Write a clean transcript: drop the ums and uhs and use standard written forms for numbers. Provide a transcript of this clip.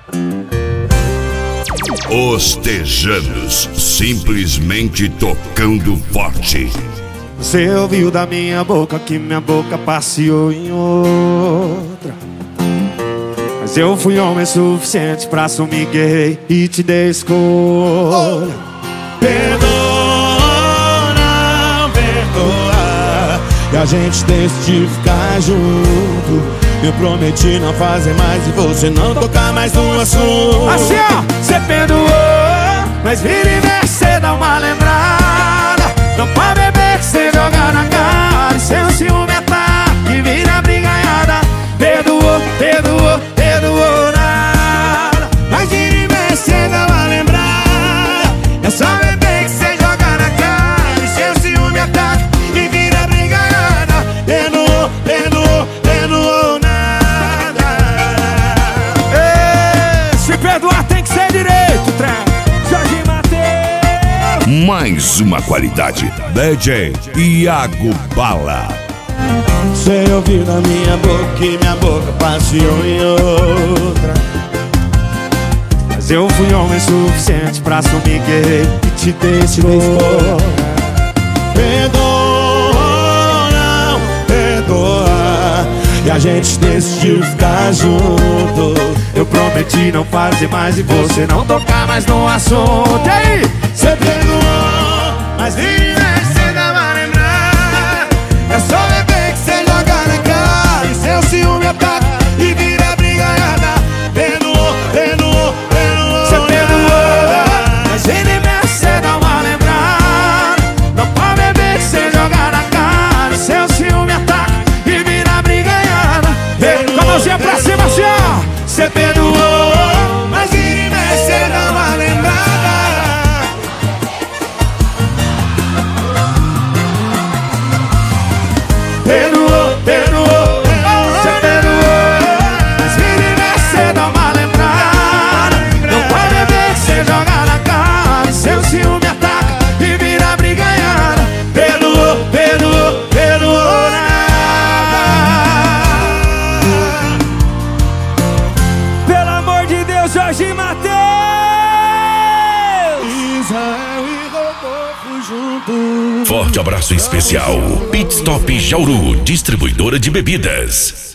Os Tejanos, simplesmente tocando forte. Você ouviu da minha boca que minha boca passeou em outra, mas eu fui homem suficiente pra assumir que errei e te dei escolha. Perdoa, não perdoa, e a gente decidiu ficar junto. Eu prometi não fazer mais e você não tocar mais no assunto. Assim ó, cê perdoou, mas vira e mexe cê dá uma lembrada. Não pode beber que cê joga na cara, e seu ciúme ataque e vira brigaiada. Perdoou, perdoou, perdoou nada, mas vira e mexe cê dá uma lembrada. É só beber que cê joga na cara, e seu ciúme ataque e vira brigaiada. Perdoou, perdoou, perdoou nada. Perdoar tem que ser direito, trem. Jorge Mateus. Mais uma qualidade, DJ Iago Bala. Você ouviu na minha boca que minha boca passeou em outra, mas eu fui homem suficiente pra assumir que errei e te dei escolha. Perdoa, não perdoa, e a gente decidiu ficar junto. Eu prometi não fazer mais e você não tocar mais no assunto. E aí? Cê perdoou, mas vira e mexe cê dá uma lembrada. É só beber que cê joga na cara, e seu ciúme ataca e vira brigaiada. Perdoou, perdoou, perdoou. Cê perdoou, mas vira e mexe cê dá uma lembrada. Não pode beber que cê joga na cara, e seu ciúme ataca e vira brigaiada. Com a mãozinha pra cima, assim ó. Cê perdoou, mas vira e mexe cê dá uma lembrada. Perdoou, perdoou, cê perdoou, mas vira e mexe cê dá uma lembrada. Não pode beber que cê joga na cara, e seu ciúme ataca e vira brigaiada. Perdoou, perdoou, perdoou nada. Pelo amor de Deus, Jorge Mateus! Israel e Rodolfo juntos. Forte abraço especial. Pit Stop Jauru, distribuidora de bebidas.